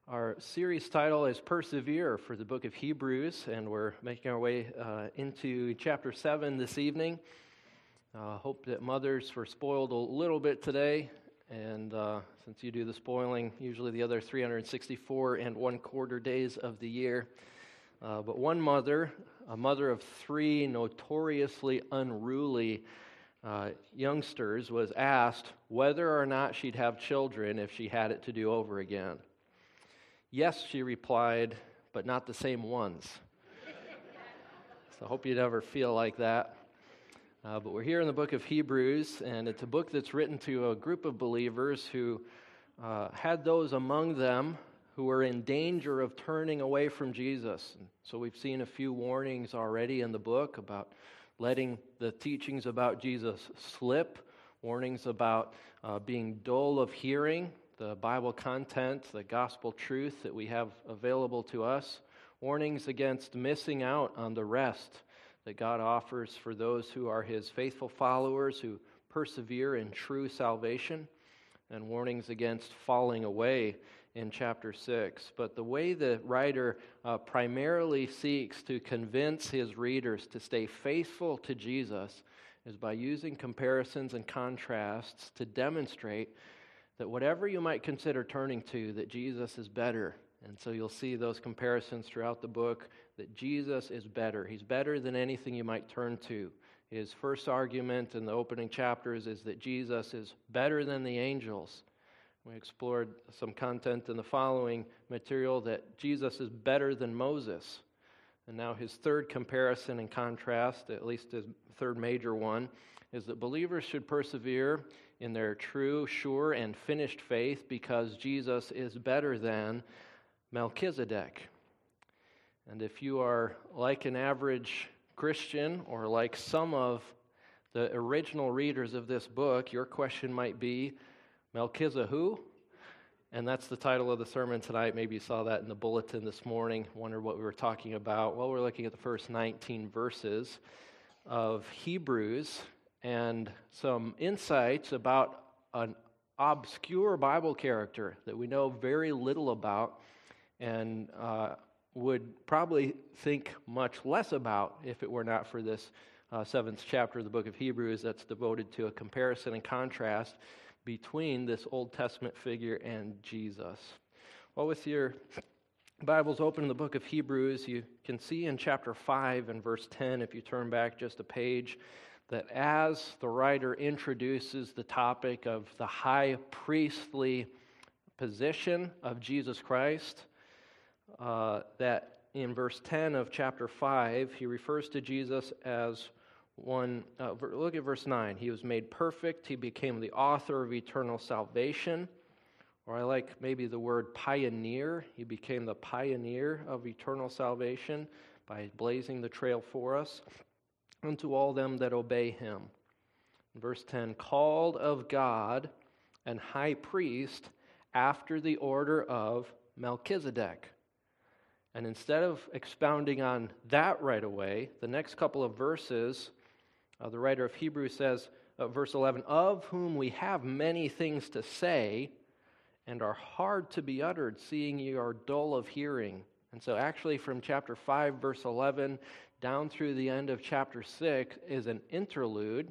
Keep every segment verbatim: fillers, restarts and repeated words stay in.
Our series title is Persevere for the book of Hebrews, and we're making our way uh, into chapter seven this evening. I uh, hope that mothers were spoiled a little bit today, and uh, since you do the spoiling usually the other three hundred sixty-four and one quarter days of the year. Uh, but one mother, a mother of three notoriously unruly uh, youngsters, was asked whether or not she'd have children if she had it to do over again. Yes, she replied, but not the same ones. So I hope you never feel like that. Uh, but we're here in the book of Hebrews, and it's a book that's written to a group of believers who uh, had those among them who were in danger of turning away from Jesus. And so we've seen a few warnings already in the book about letting the teachings about Jesus slip, warnings about uh, being dull of hearing, the Bible content, the gospel truth that we have available to us, warnings against missing out on the rest that God offers for those who are His faithful followers who persevere in true salvation, and warnings against falling away in chapter six. But the way the writer uh, primarily seeks to convince his readers to stay faithful to Jesus is by using comparisons and contrasts to demonstrate that whatever you might consider turning to, that Jesus is better. And so you'll see those comparisons throughout the book, that Jesus is better. He's better than anything you might turn to. His first argument in the opening chapters is that Jesus is better than the angels. We explored some content in the following material that Jesus is better than Moses. And now his third comparison and contrast, at least his third major one, is that believers should persevere in their true, sure, and finished faith because Jesus is better than Melchizedek. And if you are like an average Christian or like some of the original readers of this book, your question might be, Melchizedek who? And that's the title of the sermon tonight. Maybe you saw that in the bulletin this morning. Wondered what we were talking about. Well, we're looking at the first nineteen verses of Hebrews and some insights about an obscure Bible character that we know very little about and uh, would probably think much less about if it were not for this uh, seventh chapter of the book of Hebrews that's devoted to a comparison and contrast between this Old Testament figure and Jesus. Well, with your Bibles open in the book of Hebrews, you can see in chapter five and verse ten, if you turn back just a page, that as the writer introduces the topic of the high priestly position of Jesus Christ, uh, that in verse ten of chapter five, he refers to Jesus as one, uh, look at verse nine, he was made perfect, he became the author of eternal salvation, or I like maybe the word pioneer, he became the pioneer of eternal salvation by blazing the trail for us, unto all them that obey him. Verse ten, called of God and high priest after the order of Melchizedek. And instead of expounding on that right away, the next couple of verses, uh, the writer of Hebrews says, uh, verse eleven, of whom we have many things to say and are hard to be uttered, seeing ye are dull of hearing. And so actually from chapter five, verse eleven, down through the end of chapter six is an interlude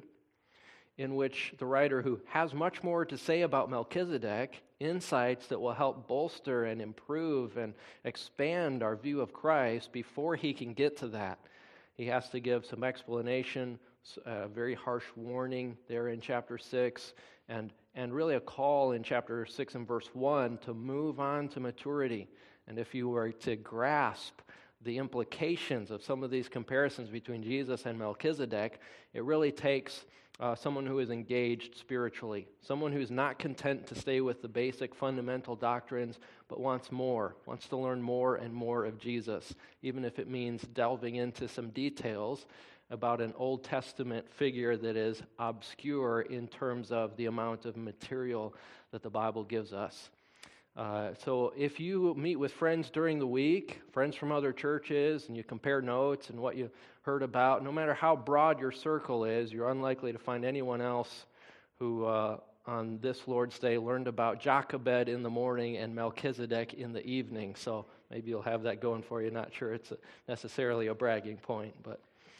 in which the writer, who has much more to say about Melchizedek, insights that will help bolster and improve and expand our view of Christ. Before he can get to that, he has to give some explanation, a very harsh warning there in chapter six, and, and really a call in chapter six and verse one to move on to maturity. And if you were to grasp the implications of some of these comparisons between Jesus and Melchizedek, it really takes uh, someone who is engaged spiritually, someone who's not content to stay with the basic fundamental doctrines, but wants more, wants to learn more and more of Jesus, even if it means delving into some details about an Old Testament figure that is obscure in terms of the amount of material that the Bible gives us. Uh, so if you meet with friends during the week, friends from other churches, and you compare notes and what you heard about, no matter how broad your circle is, you're unlikely to find anyone else who uh, on this Lord's Day learned about Jochebed in the morning and Melchizedek in the evening. So maybe you'll have that going for you. Not sure it's a, necessarily a bragging point. But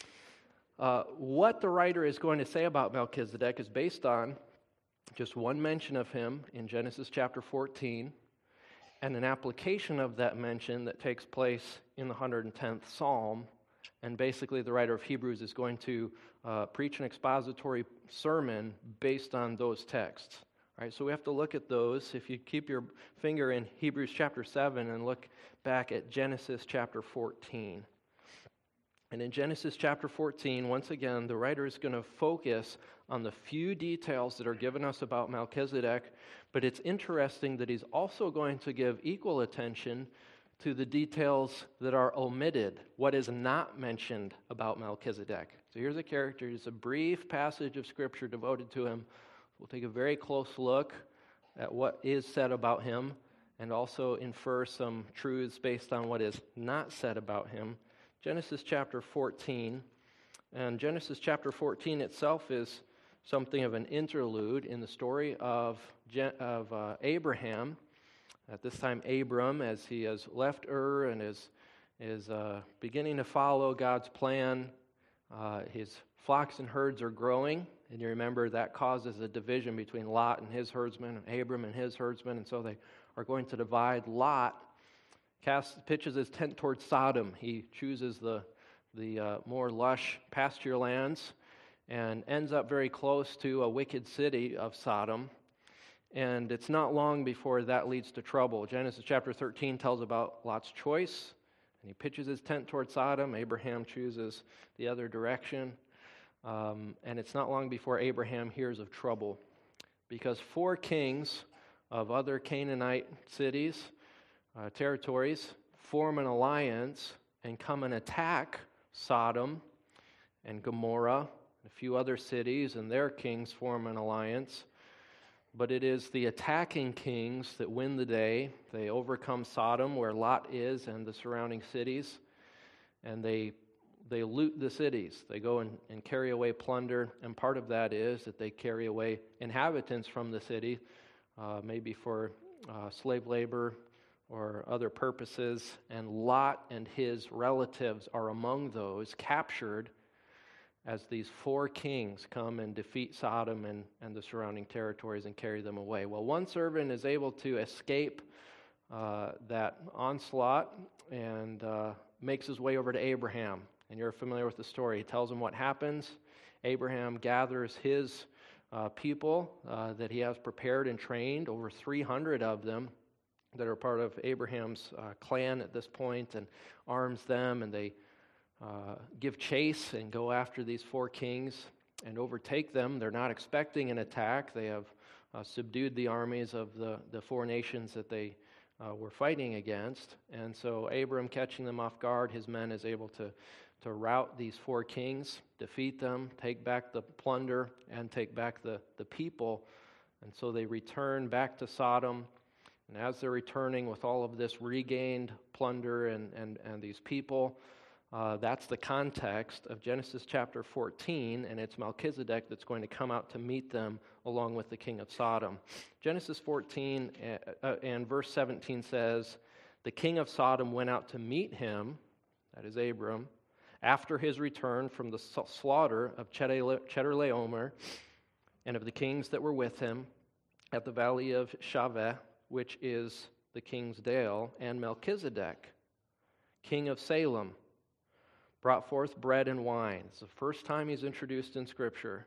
uh, what the writer is going to say about Melchizedek is based on just one mention of him in Genesis chapter fourteen, and an application of that mention that takes place in the one hundred tenth Psalm. And basically the writer of Hebrews is going to uh, preach an expository sermon based on those texts. All right, so we have to look at those. If you keep your finger in Hebrews chapter seven and look back at Genesis chapter fourteen. And in Genesis chapter fourteen, once again, the writer is going to focus on the few details that are given us about Melchizedek, but it's interesting that he's also going to give equal attention to the details that are omitted, what is not mentioned about Melchizedek. So here's a character, it's a brief passage of Scripture devoted to him. We'll take a very close look at what is said about him and also infer some truths based on what is not said about him. Genesis chapter fourteen, and Genesis chapter fourteen itself is something of an interlude in the story of, of uh, Abraham. At this time, Abram, as he has left Ur and is, is uh, beginning to follow God's plan, uh, his flocks and herds are growing. And you remember that causes a division between Lot and his herdsmen and Abram and his herdsmen. And so they are going to divide. Lot casts, pitches his tent towards Sodom. He chooses the, the uh, more lush pasture lands and ends up very close to a wicked city of Sodom. And it's not long before that leads to trouble. Genesis chapter thirteen tells about Lot's choice. And he pitches his tent toward Sodom. Abraham chooses the other direction. Um, and it's not long before Abraham hears of trouble, because four kings of other Canaanite cities, uh, territories, form an alliance and come and attack Sodom and Gomorrah, and a few other cities, and their kings form an alliance. But it is the attacking kings that win the day. They overcome Sodom, where Lot is, and the surrounding cities, and they they loot the cities. They go and, and carry away plunder, and part of that is that they carry away inhabitants from the city, uh, maybe for uh, slave labor or other purposes, and Lot and his relatives are among those captured as these four kings come and defeat Sodom and, and the surrounding territories and carry them away. Well, one servant is able to escape uh, that onslaught and uh, makes his way over to Abraham. And you're familiar with the story. He tells him what happens. Abraham gathers his uh, people uh, that he has prepared and trained, over three hundred of them that are part of Abraham's uh, clan at this point, and arms them, and they Uh, give chase and go after these four kings and overtake them. They're not expecting an attack. They have uh, subdued the armies of the, the four nations that they uh, were fighting against. And so Abram, catching them off guard, his men is able to, to rout these four kings, defeat them, take back the plunder, and take back the, the people. And so they return back to Sodom. And as they're returning with all of this regained plunder and, and, and these people, Uh, that's the context of Genesis chapter fourteen, and it's Melchizedek that's going to come out to meet them along with the king of Sodom. Genesis fourteen uh, uh, and verse seventeen says, "The king of Sodom went out to meet him," that is Abram, "after his return from the slaughter of Chedorlaomer and of the kings that were with him at the valley of Shaveh, which is the king's dale, and Melchizedek, king of Salem, brought forth bread and wine." It's the first time he's introduced in Scripture.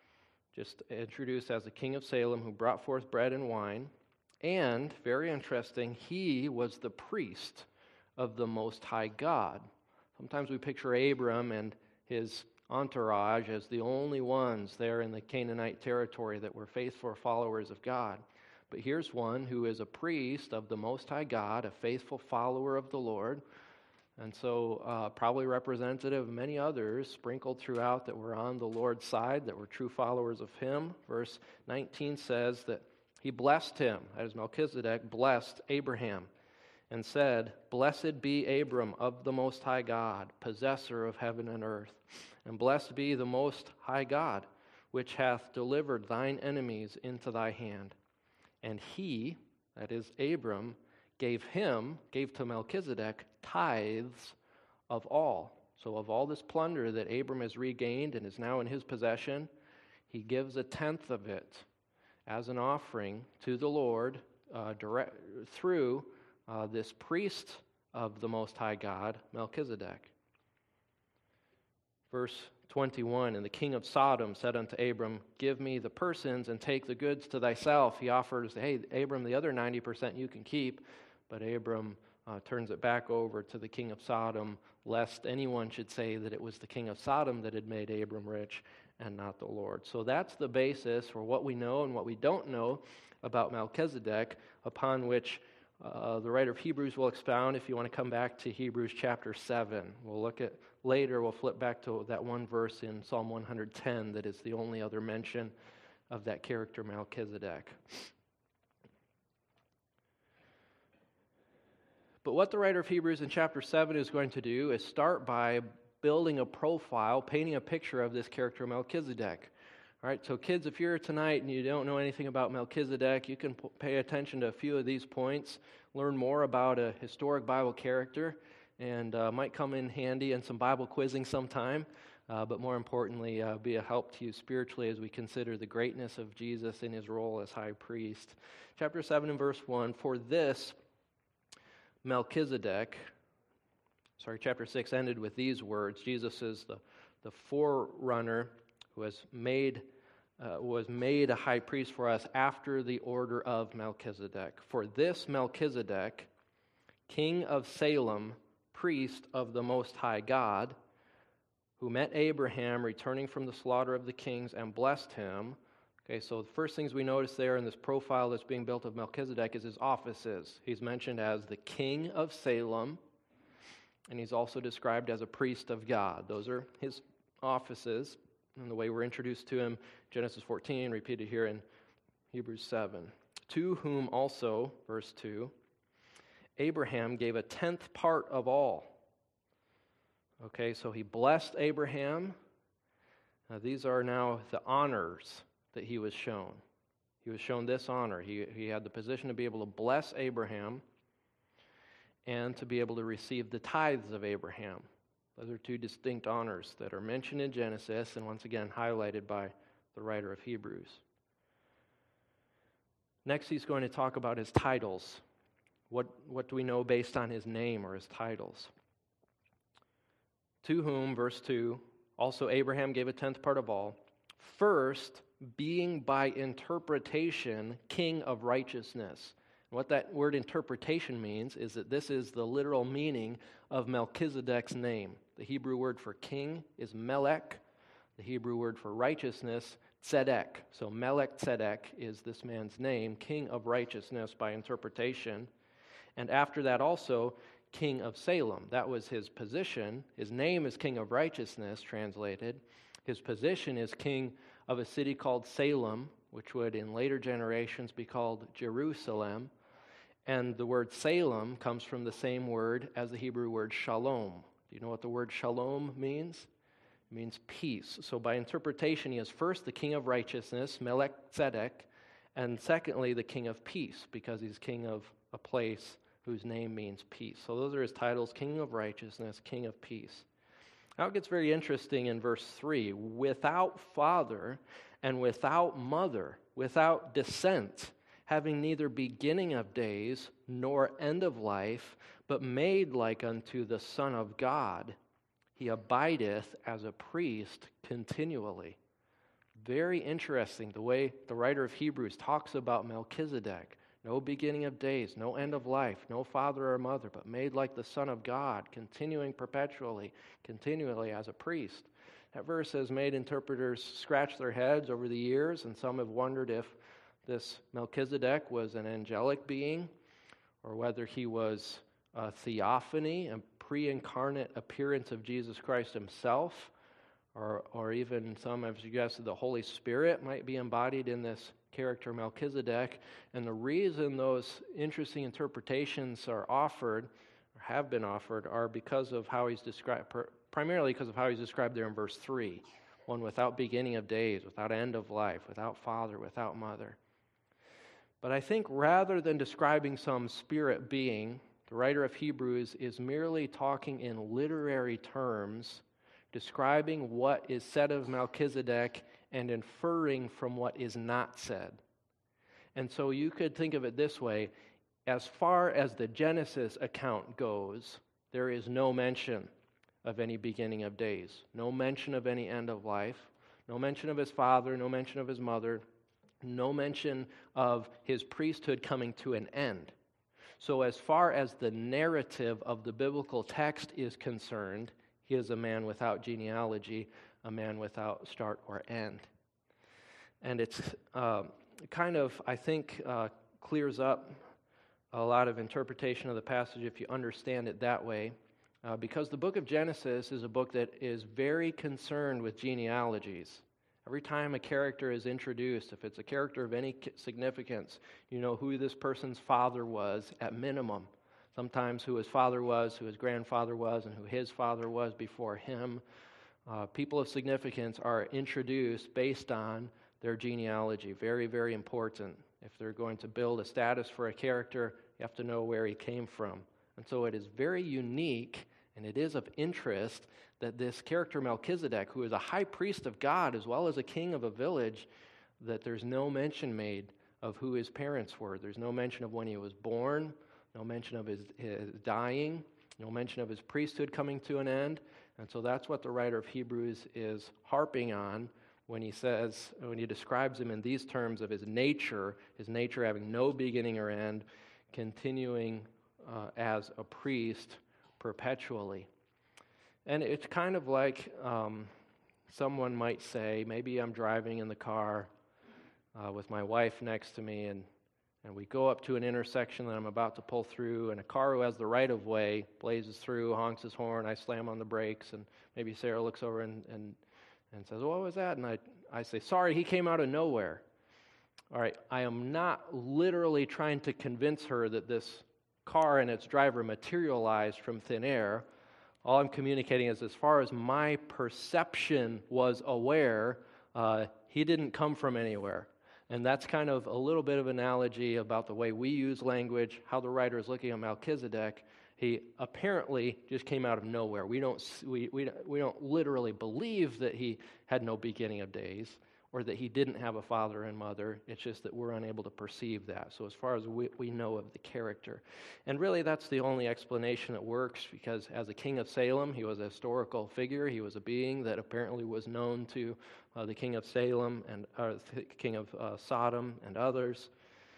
Just introduced as the king of Salem, who brought forth bread and wine. And, very interesting, he was the priest of the Most High God. Sometimes we picture Abram and his entourage as the only ones there in the Canaanite territory that were faithful followers of God. But here's one who is a priest of the Most High God, a faithful follower of the Lord, and so uh, probably representative of many others sprinkled throughout that were on the Lord's side, that were true followers of him. Verse nineteen says that he blessed him, as Melchizedek blessed Abraham, and said, "Blessed be Abram of the Most High God, possessor of heaven and earth, and blessed be the Most High God, which hath delivered thine enemies into thy hand. And he, that is Abram, gave him, gave to Melchizedek, tithes of all. So of all this plunder that Abram has regained and is now in his possession, he gives a tenth of it as an offering to the Lord uh, direct, through uh, this priest of the Most High God, Melchizedek. Verse twenty-one, and the king of Sodom said unto Abram, give me the persons and take the goods to thyself. He offers, hey, Abram, the other ninety percent you can keep. But Abram uh, turns it back over to the king of Sodom, lest anyone should say that it was the king of Sodom that had made Abram rich and not the Lord. So that's the basis for what we know and what we don't know about Melchizedek, upon which uh, the writer of Hebrews will expound. If you want to come back to Hebrews chapter seven, we'll look at later, we'll flip back to that one verse in Psalm one hundred ten that is the only other mention of that character Melchizedek. But what the writer of Hebrews in chapter seven is going to do is start by building a profile, painting a picture of this character Melchizedek. All right, so kids, if you're here tonight and you don't know anything about Melchizedek, you can p- pay attention to a few of these points, learn more about a historic Bible character, and uh, might come in handy in some Bible quizzing sometime, uh, but more importantly, uh, be a help to you spiritually as we consider the greatness of Jesus in his role as high priest. Chapter seven and verse one, for this Melchizedek, sorry, chapter six ended with these words. Jesus is the, the forerunner who has made, uh, was made a high priest for us after the order of Melchizedek. For this Melchizedek, king of Salem, priest of the Most High God, who met Abraham returning from the slaughter of the kings and blessed him. Okay, so the first things we notice there in this profile that's being built of Melchizedek is his offices. He's mentioned as the king of Salem, and he's also described as a priest of God. Those are his offices, and the way we're introduced to him, Genesis fourteen, repeated here in Hebrews seven. To whom also, verse two, Abraham gave a tenth part of all. Okay, so he blessed Abraham. Now, these are now the honors that he was shown. He was shown this honor. He, he had the position to be able to bless Abraham and to be able to receive the tithes of Abraham. Those are two distinct honors that are mentioned in Genesis and once again highlighted by the writer of Hebrews. Next, he's going to talk about his titles. What, what do we know based on his name or his titles? To whom, verse two, also Abraham gave a tenth part of all. First, being by interpretation king of righteousness. What that word interpretation means is that this is the literal meaning of Melchizedek's name. The Hebrew word for king is melech. The Hebrew word for righteousness, tzedek. So melech tzedek is this man's name, king of righteousness by interpretation. And after that also, king of Salem. That was his position. His name is king of righteousness, translated. His position is king of a city called Salem, which would in later generations be called Jerusalem. And the word Salem comes from the same word as the Hebrew word shalom. Do you know what the word shalom means? It means peace. So by interpretation, he is first the king of righteousness, Melech Tzedek, and secondly, the king of peace, because he's king of a place whose name means peace. So those are his titles, king of righteousness, king of peace. Now it gets very interesting in verse three. Without father and without mother, without descent, having neither beginning of days nor end of life, but made like unto the Son of God, he abideth as a priest continually. Very interesting the way the writer of Hebrews talks about Melchizedek. No beginning of days, no end of life, no father or mother, but made like the Son of God, continuing perpetually, continually as a priest. That verse has made interpreters scratch their heads over the years, and some have wondered if this Melchizedek was an angelic being, or whether he was a theophany, a pre-incarnate appearance of Jesus Christ himself, or, or even some have suggested the Holy Spirit might be embodied in this character Melchizedek. And the reason those interesting interpretations are offered, or have been offered, are because of how he's described, primarily because of how he's described there in verse three. one without beginning of days, without end of life, without father, without mother. But I think rather than describing some spirit being, the writer of Hebrews is merely talking in literary terms, describing what is said of Melchizedek and inferring from what is not said. And so you could think of it this way: as far as the Genesis account goes, there is no mention of any beginning of days, no mention of any end of life, no mention of his father, no mention of his mother, no mention of his priesthood coming to an end. So as far as the narrative of the biblical text is concerned, he is a man without genealogy, a man without start or end. And it's uh, kind of, I think, uh, clears up a lot of interpretation of the passage if you understand it that way, uh, because the book of Genesis is a book that is very concerned with genealogies. Every time a character is introduced, if it's a character of any significance, you know who this person's father was at minimum. Sometimes who his father was, who his grandfather was, and who his father was before him. Uh, people of significance are introduced based on their genealogy. Very, very important. If they're going to build a status for a character, you have to know where he came from. And so it is very unique, and it is of interest that this character Melchizedek, who is a high priest of God as well as a king of a village, that there's no mention made of who his parents were. There's no mention of when he was born, no mention of his, his dying, no mention of his priesthood coming to an end. And so that's what the writer of Hebrews is harping on when he says, when he describes him in these terms of his nature, his nature having no beginning or end, continuing uh, as a priest perpetually. And it's kind of like um, someone might say, maybe I'm driving in the car uh, with my wife next to me, and, and we go up to an intersection that I'm about to pull through, and a car who has the right-of-way blazes through, honks his horn, I slam on the brakes, and maybe Sarah looks over and, and, and says, what was that? And I, I say, sorry, he came out of nowhere. All right, I am not literally trying to convince her that this car and its driver materialized from thin air. All I'm communicating is as far as my perception was aware, uh, he didn't come from anywhere. And that's kind of a little bit of analogy about the way we use language, how the writer is looking at Melchizedek. He apparently just came out of nowhere. We don't, we, we, we don't literally believe that he had no beginning of days or that he didn't have a father and mother. It's just that we're unable to perceive that. So as far as we, we know of the character. And really that's the only explanation that works, because as a king of Salem, he was a historical figure. He was a being that apparently was known to uh, the king of Salem and uh, the king of uh, Sodom and others.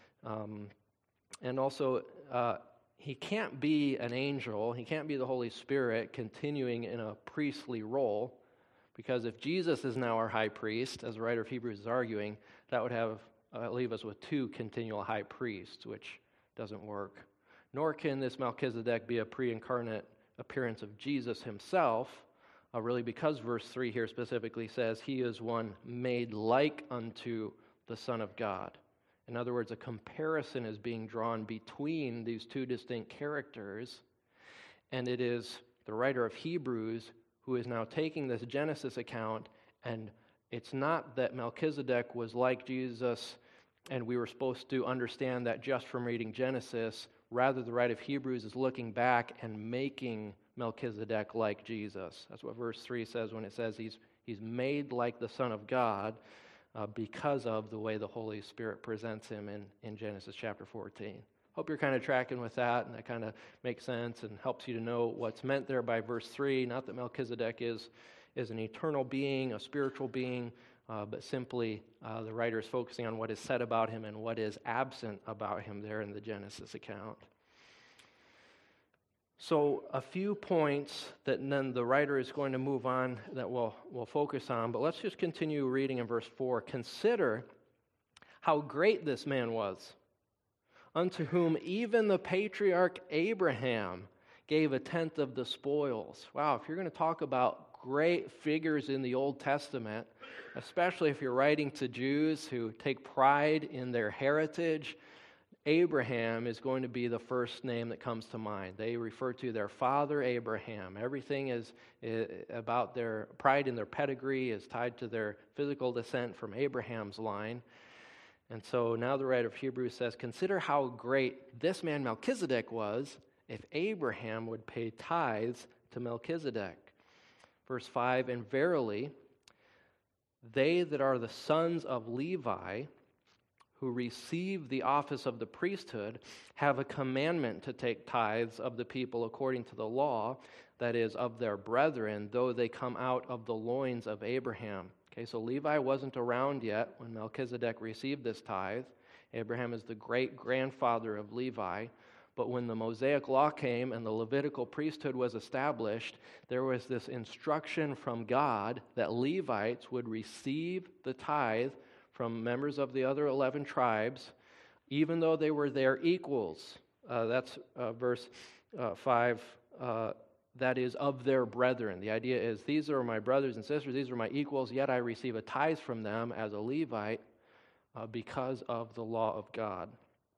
Um, and also, uh, he can't be an angel. He can't be the Holy Spirit continuing in a priestly role. Because if Jesus is now our high priest, as the writer of Hebrews is arguing, that would have uh, leave us with two continual high priests, which doesn't work. Nor can this Melchizedek be a pre-incarnate appearance of Jesus himself, uh, really because verse three here specifically says he is one made like unto the Son of God. In other words, a comparison is being drawn between these two distinct characters, and it is the writer of Hebrews who is now taking this Genesis account, and it's not that Melchizedek was like Jesus and we were supposed to understand that just from reading Genesis. Rather, the writer of Hebrews is looking back and making Melchizedek like Jesus. That's what verse three says when it says he's, he's made like the Son of God uh, because of the way the Holy Spirit presents him in, in Genesis chapter fourteen. Hope you're kind of tracking with that, and that kind of makes sense and helps you to know what's meant there by verse three. Not that Melchizedek is, is an eternal being, a spiritual being, uh, but simply uh, the writer is focusing on what is said about him and what is absent about him there in the Genesis account. So a few points that then the writer is going to move on that we'll, we'll focus on, but let's just continue reading in verse four. Consider how great this man was, unto whom even the patriarch Abraham gave a tenth of the spoils. Wow, if you're going to talk about great figures in the Old Testament, especially if you're writing to Jews who take pride in their heritage, Abraham is going to be the first name that comes to mind. They refer to their father Abraham. Everything is, is about their pride in their pedigree is tied to their physical descent from Abraham's line. And so now the writer of Hebrews says, consider how great this man Melchizedek was if Abraham would pay tithes to Melchizedek. Verse five, and verily, they that are the sons of Levi, who receive the office of the priesthood, have a commandment to take tithes of the people according to the law, that is, of their brethren, though they come out of the loins of Abraham. Okay, so Levi wasn't around yet when Melchizedek received this tithe. Abraham is the great-grandfather of Levi. But when the Mosaic law came and the Levitical priesthood was established, there was this instruction from God that Levites would receive the tithe from members of the other eleven tribes, even though they were their equals. Uh, that's uh, verse uh, five, uh, that is, of their brethren. The idea is, these are my brothers and sisters, these are my equals, yet I receive a tithe from them as a Levite uh, because of the law of God.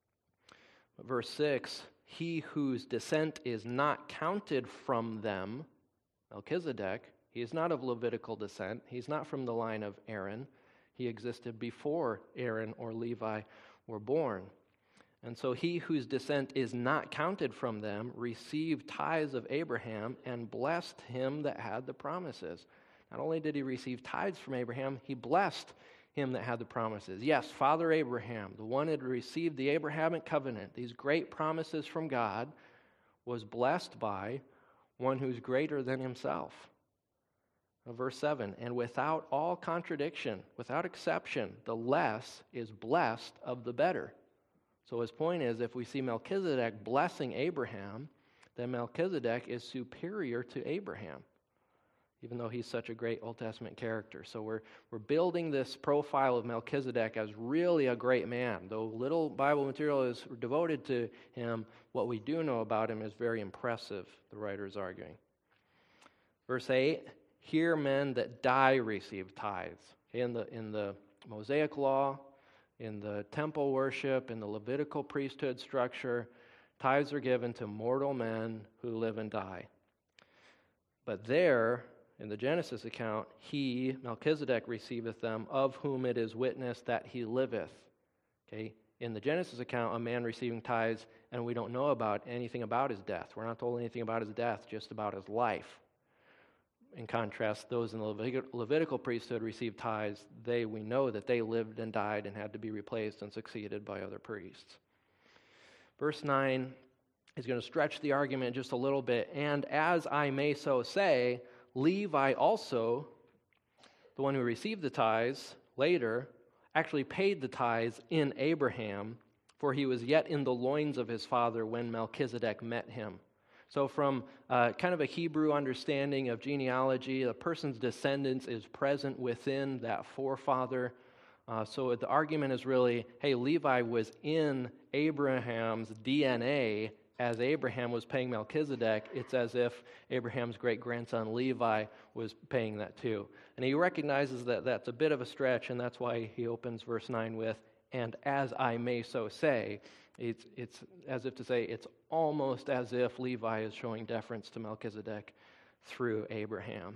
Verse six, he whose descent is not counted from them, Melchizedek, he is not of Levitical descent, he's not from the line of Aaron, he existed before Aaron or Levi were born. And so he whose descent is not counted from them received tithes of Abraham and blessed him that had the promises. Not only did he receive tithes from Abraham, he blessed him that had the promises. Yes, Father Abraham, the one who had received the Abrahamic covenant, these great promises from God, was blessed by one who's greater than himself. Verse seven, and without all contradiction, without exception, the less is blessed of the better. So his point is, if we see Melchizedek blessing Abraham, then Melchizedek is superior to Abraham, even though he's such a great Old Testament character. So we're we're building this profile of Melchizedek as really a great man. Though little Bible material is devoted to him, what we do know about him is very impressive, the writer is arguing. Verse eight, here men that die receive tithes. In the, in the Mosaic law, in the temple worship, in the Levitical priesthood structure, tithes are given to mortal men who live and die. But there, in the Genesis account, he, Melchizedek, receiveth them, of whom it is witnessed that he liveth. Okay, in the Genesis account, a man receiving tithes, and we don't know about anything about his death. We're not told anything about his death, just about his life. In contrast, those in the Levit- Levitical priesthood received tithes. They, we know that they lived and died and had to be replaced and succeeded by other priests. Verse nine is going to stretch the argument just a little bit. And as I may so say, Levi also, the one who received the tithes later, actually paid the tithes in Abraham, for he was yet in the loins of his father when Melchizedek met him. So from uh, kind of a Hebrew understanding of genealogy, a person's descendants is present within that forefather. Uh, so the argument is really, hey, Levi was in Abraham's D N A as Abraham was paying Melchizedek. It's as if Abraham's great-grandson Levi was paying that too. And he recognizes that that's a bit of a stretch, and that's why he opens verse nine with, and as I may so say. It's, it's as if to say, it's almost as if Levi is showing deference to Melchizedek through Abraham.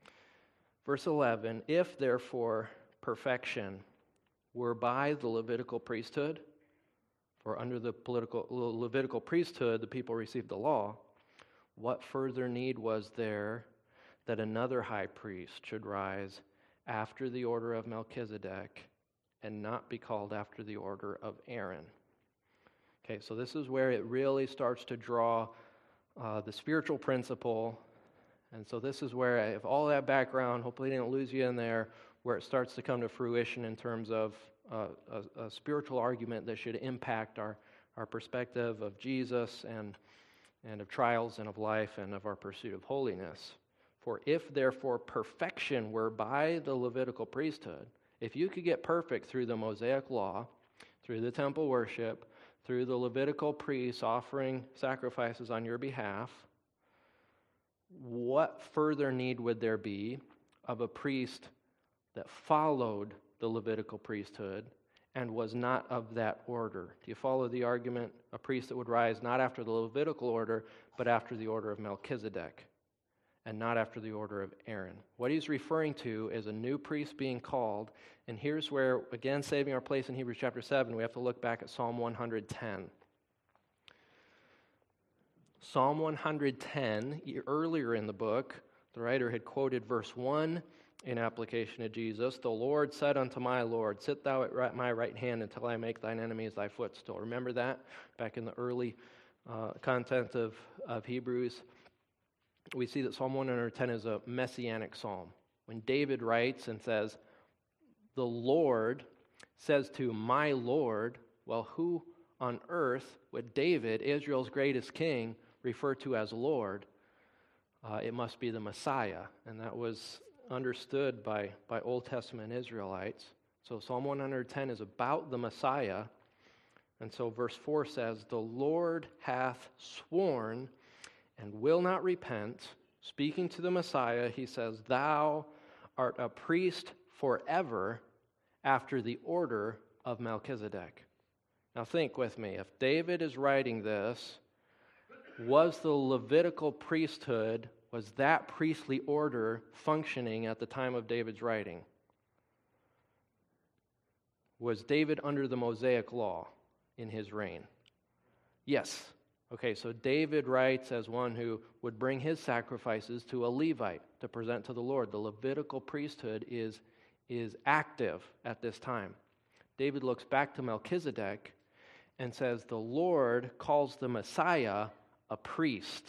Verse eleven, if therefore perfection were by the Levitical priesthood, for under the political, Levitical priesthood the people received the law, what further need was there that another high priest should rise after the order of Melchizedek and not be called after the order of Aaron? Okay, so this is where it really starts to draw uh, the spiritual principle. And so this is where, if all that background, hopefully I didn't lose you in there, where it starts to come to fruition in terms of uh, a, a spiritual argument that should impact our, our perspective of Jesus and, and of trials and of life and of our pursuit of holiness. For if therefore perfection were by the Levitical priesthood, if you could get perfect through the Mosaic law, through the temple worship, through the Levitical priests offering sacrifices on your behalf, what further need would there be of a priest that followed the Levitical priesthood and was not of that order. Do you follow the argument? A priest that would rise not after the Levitical order, but after the order of Melchizedek, and not after the order of Aaron. What he's referring to is a new priest being called, and here's where, again, saving our place in Hebrews chapter seven, we have to look back at Psalm one hundred ten. Psalm one hundred ten, earlier in the book, the writer had quoted verse one in application to Jesus. The Lord said unto my Lord, sit thou at my right hand until I make thine enemies thy footstool. Remember that back in the early uh, content of, of Hebrews? We see that Psalm one hundred ten is a messianic psalm. When David writes and says, the Lord says to my Lord, well, who on earth would David, Israel's greatest king, refer to as Lord? Uh, it must be the Messiah, and that was understood by, by Old Testament Israelites. So Psalm one hundred ten is about the Messiah, and so verse four says, the Lord hath sworn and will not repent. Speaking to the Messiah, he says, thou art a priest forever after the order of Melchizedek. Now think with me, if David is writing this, was the Levitical priesthood, was that priestly order functioning at the time of David's writing? Was David under the Mosaic law in his reign? Yes. Okay, so David writes as one who would bring his sacrifices to a Levite to present to the Lord. The Levitical priesthood is, is active at this time. David looks back to Melchizedek and says, the Lord calls the Messiah a priest,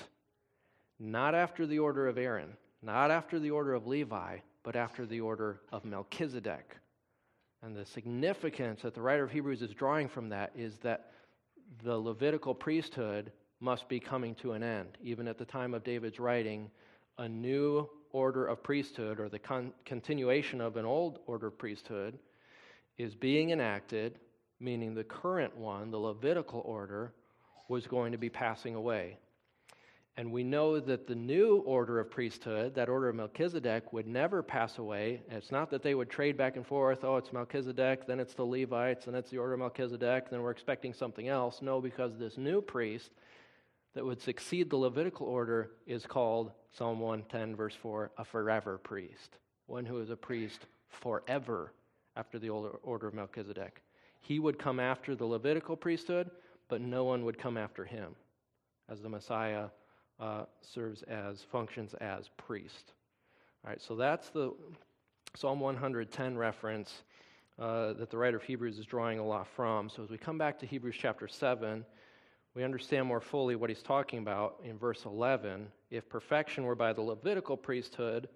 not after the order of Aaron, not after the order of Levi, but after the order of Melchizedek. And the significance that the writer of Hebrews is drawing from that is that the Levitical priesthood must be coming to an end. Even at the time of David's writing, a new order of priesthood, or the con- continuation of an old order of priesthood, is being enacted, meaning the current one, the Levitical order, was going to be passing away. And we know that the new order of priesthood, that order of Melchizedek, would never pass away. It's not that they would trade back and forth, oh, it's Melchizedek, then it's the Levites, then it's the order of Melchizedek, then we're expecting something else. No, because this new priest that would succeed the Levitical order is called, Psalm one ten, verse four, a forever priest. One who is a priest forever after the order of Melchizedek. He would come after the Levitical priesthood, but no one would come after him, as the Messiah uh, serves as, functions as priest. All right, so that's the Psalm one hundred ten reference uh, that the writer of Hebrews is drawing a lot from. So as we come back to Hebrews chapter seven, we understand more fully what he's talking about in verse eleven. If perfection were by the Levitical priesthood,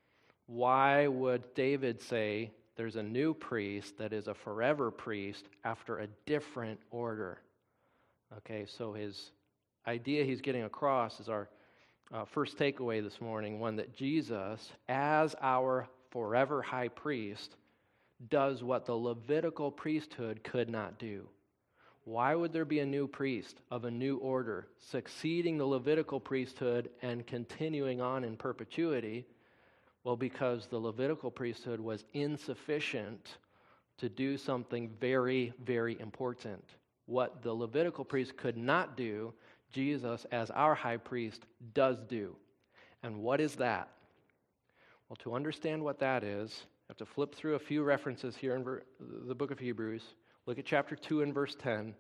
why would David say there's a new priest that is a forever priest after a different order? Okay, so his idea he's getting across is our uh, first takeaway this morning, one that Jesus, as our forever high priest, does what the Levitical priesthood could not do. Why would there be a new priest of a new order succeeding the Levitical priesthood and continuing on in perpetuity? Well, because the Levitical priesthood was insufficient to do something very, very important. What the Levitical priest could not do, Jesus, as our high priest, does do. And what is that? Well, to understand what that is, you have to flip through a few references here in ver- the book of Hebrews. Look at chapter two and verse ten.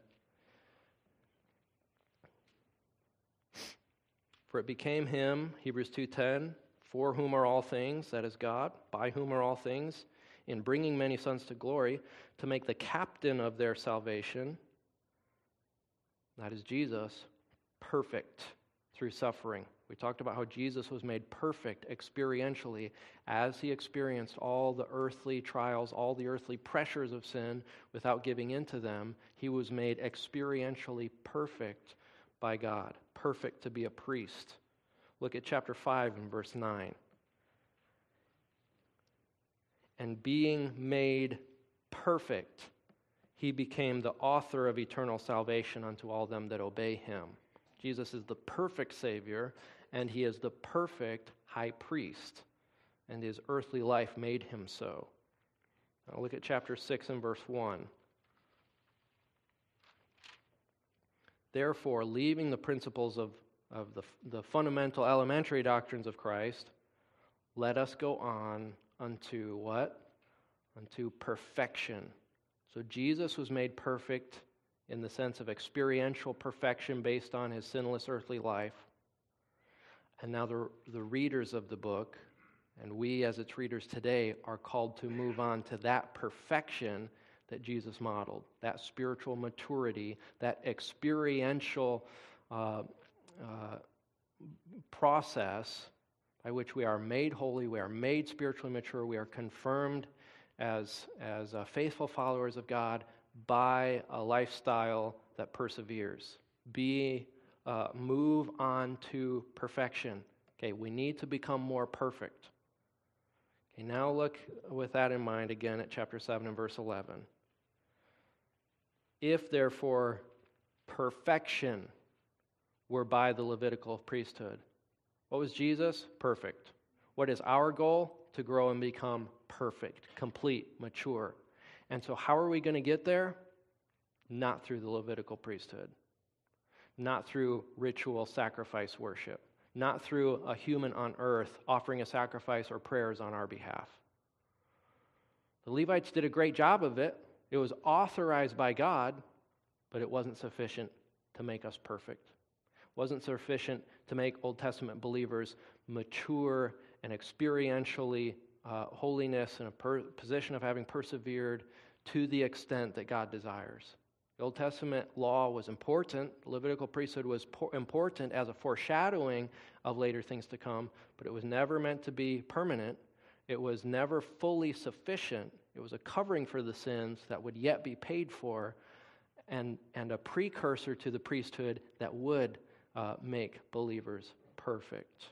For it became him, Hebrews two ten, for whom are all things, that is God, by whom are all things, in bringing many sons to glory, to make the captain of their salvation, that is Jesus, perfect through suffering. We talked about how Jesus was made perfect experientially as he experienced all the earthly trials, all the earthly pressures of sin without giving in to them. He was made experientially perfect by God, perfect to be a priest. Look at chapter five and verse nine. And being made perfect, he became the author of eternal salvation unto all them that obey him. Jesus is the perfect Savior, and he is the perfect high priest, and his earthly life made him so. Now look at chapter six and verse one. Therefore, leaving the principles of, of the, the fundamental elementary doctrines of Christ, let us go on unto what? Unto perfection. So Jesus was made perfect in the sense of experiential perfection based on his sinless earthly life. And now the, the readers of the book, and we as its readers today, are called to move on to that perfection that Jesus modeled, that spiritual maturity, that experiential uh, uh, process by which we are made holy, we are made spiritually mature, we are confirmed as, as uh, faithful followers of God by a lifestyle that perseveres. Be, uh, move on to perfection. Okay, we need to become more perfect. Okay, now look with that in mind again at chapter seven and verse eleven. If therefore perfection were by the Levitical priesthood. What was Jesus? Perfect. What is our goal? To grow and become perfect, complete, mature. And so how are we going to get there? Not through the Levitical priesthood. Not through ritual sacrifice worship. Not through a human on earth offering a sacrifice or prayers on our behalf. The Levites did a great job of it. It was authorized by God, but it wasn't sufficient to make us perfect. It wasn't sufficient to make Old Testament believers mature and experientially uh, holiness in a per- position of having persevered to the extent that God desires. The Old Testament law was important. The Levitical priesthood was po- important as a foreshadowing of later things to come, but it was never meant to be permanent. It was never fully sufficient. It was a covering for the sins that would yet be paid for, and, and a precursor to the priesthood that would uh, make believers perfect.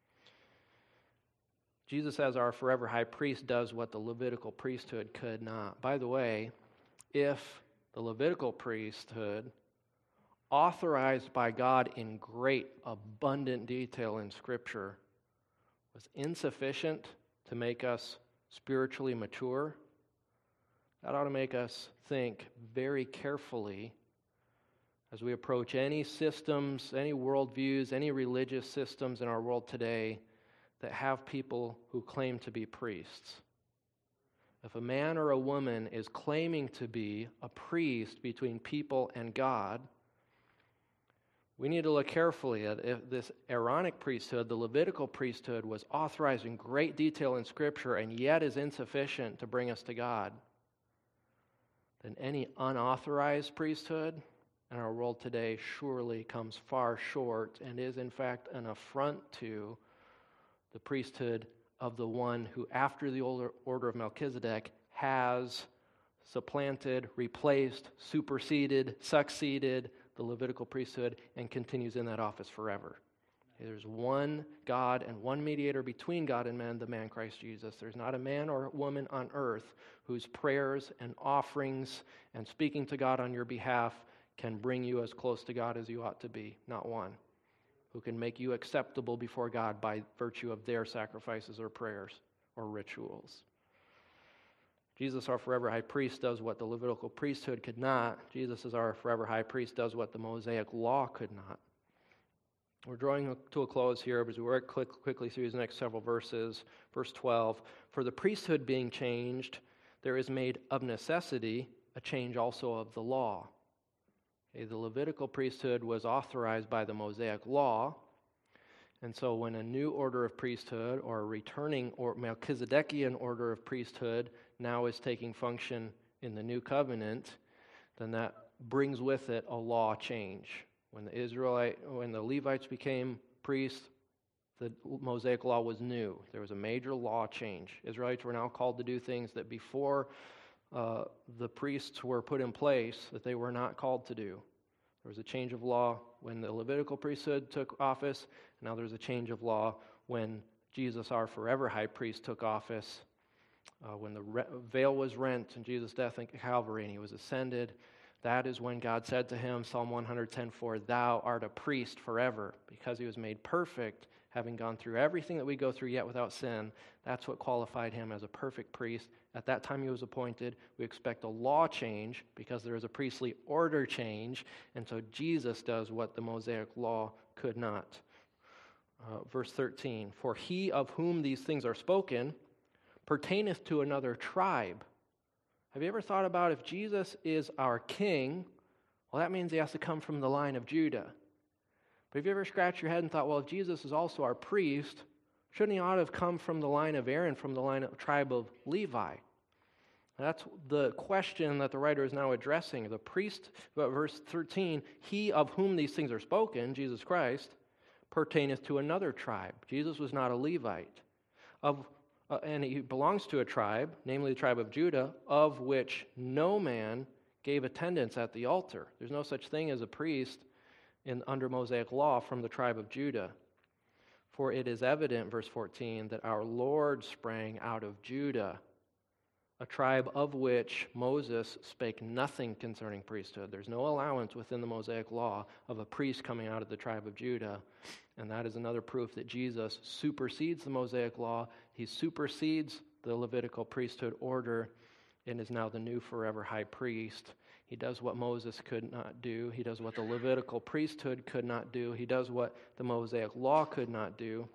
Jesus, as our forever high priest, does what the Levitical priesthood could not. By the way, if the Levitical priesthood, authorized by God in great, abundant detail in Scripture, was insufficient to make us spiritually mature, that ought to make us think very carefully as we approach any systems, any worldviews, any religious systems in our world today that have people who claim to be priests. If a man or a woman is claiming to be a priest between people and God, we need to look carefully at if this Aaronic priesthood, the Levitical priesthood, was authorized in great detail in Scripture and yet is insufficient to bring us to God. Then any unauthorized priesthood in our world today surely comes far short and is in fact an affront to the priesthood of the one who, after the order of Melchizedek, has supplanted, replaced, superseded, succeeded the Levitical priesthood and continues in that office forever. There's one God and one mediator between God and man, the man Christ Jesus. There's not a man or a woman on earth whose prayers and offerings and speaking to God on your behalf can bring you as close to God as you ought to be. Not one. Who can make you acceptable before God by virtue of their sacrifices or prayers or rituals. Jesus, our forever high priest, does what the Levitical priesthood could not. Jesus, as our forever high priest, does what the Mosaic law could not. We're drawing to a close here as we work quick, quickly through these next several verses. Verse twelve, for the priesthood being changed, there is made of necessity a change also of the law. Okay, the Levitical priesthood was authorized by the Mosaic law, and so when a new order of priesthood or a returning or Melchizedekian order of priesthood now is taking function in the new covenant, then that brings with it a law change. When the Israelite, when the Levites became priests, the Mosaic law was new. There was a major law change. Israelites were now called to do things that before uh, the priests were put in place that they were not called to do. There was a change of law when the Levitical priesthood took office. Now there's a change of law when Jesus, our forever high priest, took office. Uh, when the re- veil was rent in Jesus' death at Calvary and he was ascended, That is when God said to him, Psalm one ten, "For thou art a priest forever," because he was made perfect, having gone through everything that we go through yet without sin. That's what qualified him as a perfect priest. At that time he was appointed. We expect a law change because there is a priestly order change, and so Jesus does what the Mosaic law could not. Uh, verse thirteen, "For he of whom these things are spoken pertaineth to another tribe." Have you ever thought about if Jesus is our king, well, that means he has to come from the line of Judah. But have you ever scratched your head and thought, well, if Jesus is also our priest, shouldn't he ought to have come from the line of Aaron, from the line of tribe of Levi? That's the question that the writer is now addressing. The priest, verse thirteen, "He of whom these things are spoken," Jesus Christ, "pertaineth to another tribe." Jesus was not a Levite. Of Uh, and he belongs to a tribe, namely the tribe of Judah, of which no man gave attendance at the altar. There's no such thing as a priest in under Mosaic law from the tribe of Judah. "For it is evident," verse fourteen, "that our Lord sprang out of Judah, a tribe of which Moses spake nothing concerning priesthood." There's no allowance within the Mosaic law of a priest coming out of the tribe of Judah. And that is another proof that Jesus supersedes the Mosaic law. He supersedes the Levitical priesthood order and is now the new forever high priest. He does what Moses could not do. He does what the Levitical priesthood could not do. He does what the Mosaic law could not do.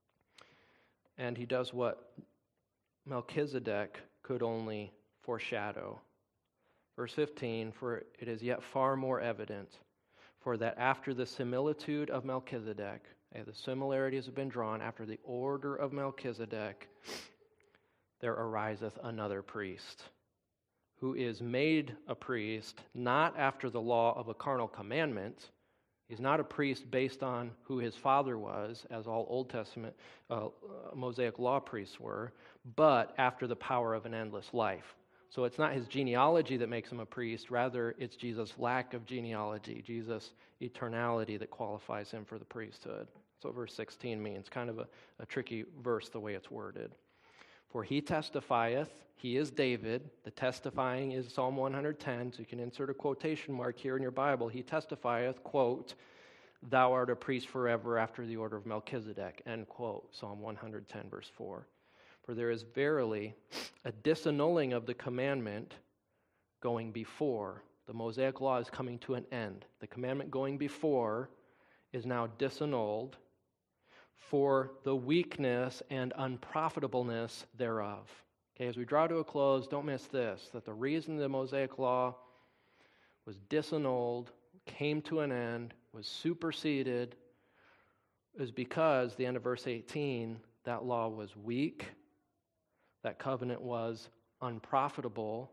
And he does what Melchizedek could only foreshadow. Verse fifteen, "For it is yet far more evident, for that after the similitude of Melchizedek," okay, the similarities have been drawn, "after the order of Melchizedek, there ariseth another priest, who is made a priest not after the law of a carnal commandment." He's not a priest based on who his father was, as all Old Testament uh, Mosaic law priests were, but after the power of an endless life. So it's not his genealogy that makes him a priest, rather it's Jesus' lack of genealogy, Jesus' eternality that qualifies him for the priesthood. That's what verse sixteen means. Kind of a, a tricky verse the way it's worded. "For he testifieth," he is David. The testifying is Psalm one ten, so you can insert a quotation mark here in your Bible. "He testifieth," quote, "thou art a priest forever after the order of Melchizedek," end quote, Psalm one ten, verse four. "For there is verily a disannulling of the commandment going before." The Mosaic law is coming to an end. The commandment going before is now disannulled, "for the weakness and unprofitableness thereof." Okay, as we draw to a close, don't miss this, that the reason the Mosaic law was disannulled, came to an end, was superseded, is because, the end of verse eighteen, that law was weak, that covenant was unprofitable.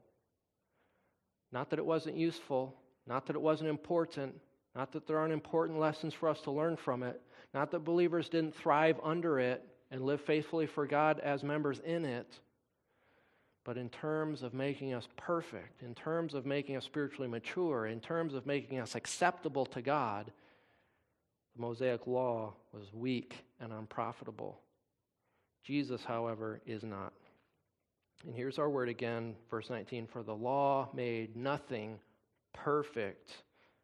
Not that it wasn't useful, not that it wasn't important, not that there aren't important lessons for us to learn from it, not that believers didn't thrive under it and live faithfully for God as members in it, but in terms of making us perfect, in terms of making us spiritually mature, in terms of making us acceptable to God, the Mosaic law was weak and unprofitable. Jesus, however, is not. And here's our word again, verse nineteen, "For the law made nothing perfect,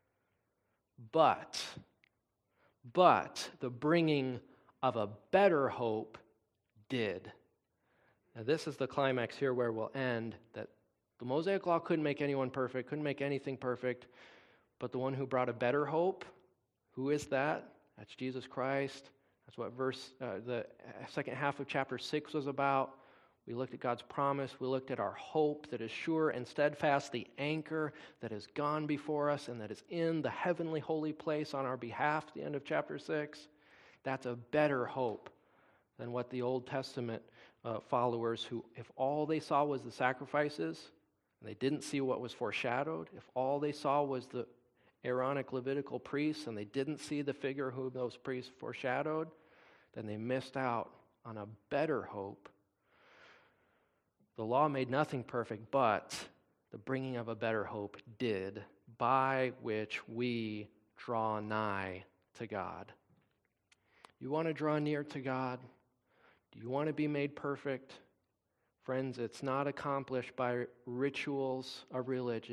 but, but the bringing of a better hope did." Now this is the climax here where we'll end, that the Mosaic law couldn't make anyone perfect, couldn't make anything perfect, but the one who brought a better hope, who is that? That's Jesus Christ. That's what verse uh, the second half of chapter six was about. We looked at God's promise. We looked at our hope that is sure and steadfast, the anchor that has gone before us and that is in the heavenly holy place on our behalf at the end of chapter six. That's a better hope than what the Old Testament uh, followers, who, if all they saw was the sacrifices, and they didn't see what was foreshadowed, if all they saw was the Aaronic Levitical priests and they didn't see the figure who those priests foreshadowed, then they missed out on a better hope. The law made nothing perfect, but the bringing of a better hope did, by which we draw nigh to God. You want to draw near to God? Do you want to be made perfect? Friends, it's not accomplished by rituals of religion.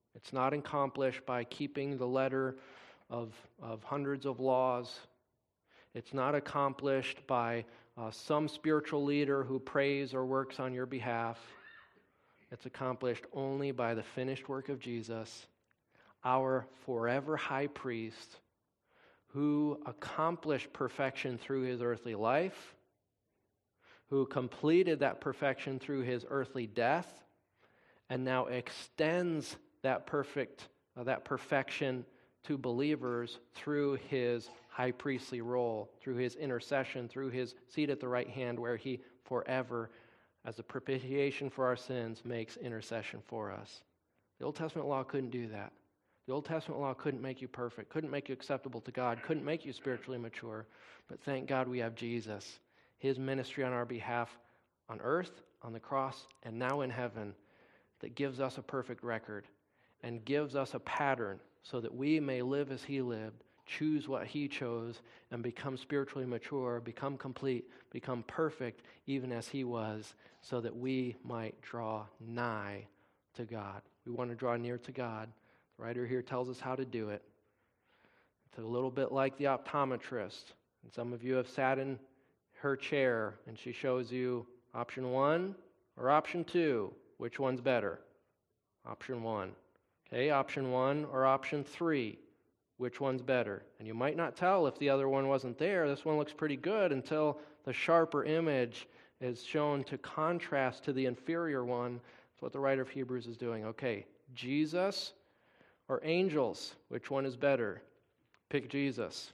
It's not accomplished by keeping the letter of, of hundreds of laws. It's not accomplished by uh, some spiritual leader who prays or works on your behalf. It's accomplished only by the finished work of Jesus, our forever high priest, who accomplished perfection through his earthly life, who completed that perfection through his earthly death, and now extends that perfect, uh, that perfection to believers through his high priestly role, through his intercession, through his seat at the right hand, where he forever, as a propitiation for our sins, makes intercession for us. The Old Testament law couldn't do that. The Old Testament law couldn't make you perfect, couldn't make you acceptable to God, couldn't make you spiritually mature. But thank God we have Jesus, his ministry on our behalf on earth, on the cross, and now in heaven, that gives us a perfect record and gives us a pattern so that we may live as he lived, choose what he chose, and become spiritually mature, become complete, become perfect, even as he was, so that we might draw nigh to God. We want to draw near to God. The writer here tells us how to do it. It's a little bit like the optometrist. And some of you have sat in her chair, and she shows you option one or option two. Which one's better? Option one. Okay, option one or option three. Which one's better? And you might not tell if the other one wasn't there. This one looks pretty good until the sharper image is shown to contrast to the inferior one. That's what the writer of Hebrews is doing. Okay, Jesus or angels? Which one is better? Pick Jesus.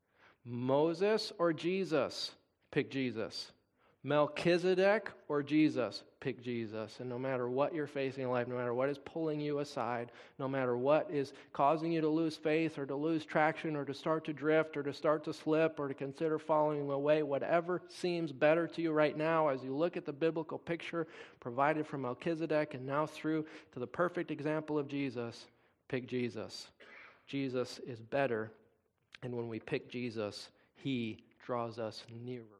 Moses or Jesus? Pick Jesus. Melchizedek or Jesus? Pick Jesus. And no matter what you're facing in life, no matter what is pulling you aside, no matter what is causing you to lose faith or to lose traction or to start to drift or to start to slip or to consider falling away, whatever seems better to you right now as you look at the biblical picture provided from Melchizedek and now through to the perfect example of Jesus, pick Jesus. Jesus is better, and when we pick Jesus, he draws us nearer.